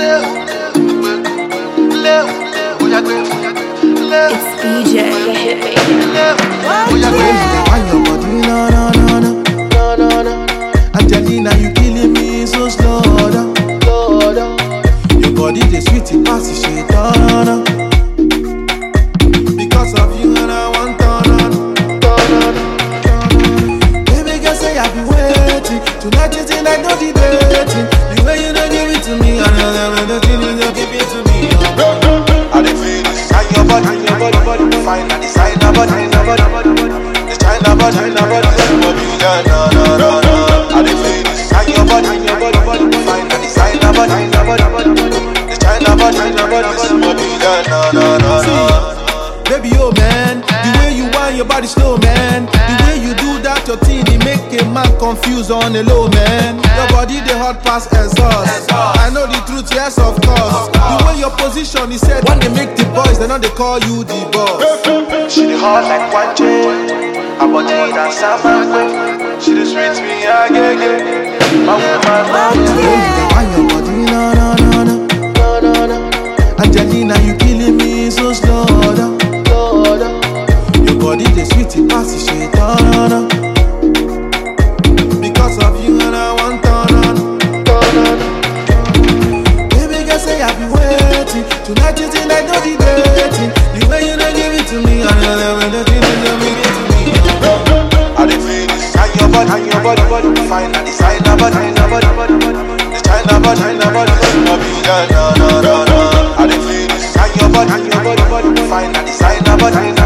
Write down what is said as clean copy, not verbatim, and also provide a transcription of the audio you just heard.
It's EJ, the hitmaker. On your body, no, no, no, no, no, no, no. Angelina, you killing me so slow down, slow down. Your body, the sweet, it passes shit, no, no. Because of you and I want turn on. Baby girl say I've been waiting. Tonight you think I know the dating. The way you don't give it to me, I know the thing you don't give it to me. I dey feel this on your body, fine and designer body, this China body, I dey feel this on your body, fine and designer body, this China body, baby, oh man, the way you wind your body slow, man. The way you do that, your thing, it make a man confused on the low, man. Your body, the hot pass exhaust. I know the truth, yes, of course. The way your position is set, when they make the boys, they know they call you the boss. She the hot like one chain, her body dance a man. She the sweet me, I get. My woman, wind your body, no, no, no, no, no, no, no. Angelina, you killing me so slow down. Your body, the sweet, it passes shit, no, no. Because of you and I want turn on. Baby girl say I've been waiting. Tonight you think I know the dating. The way you don't give it to me, I know the thing you don't give it to me. I dey feel this on your body, fine and designer body, this China body, no. I dey feel this on your body, fine and designer body.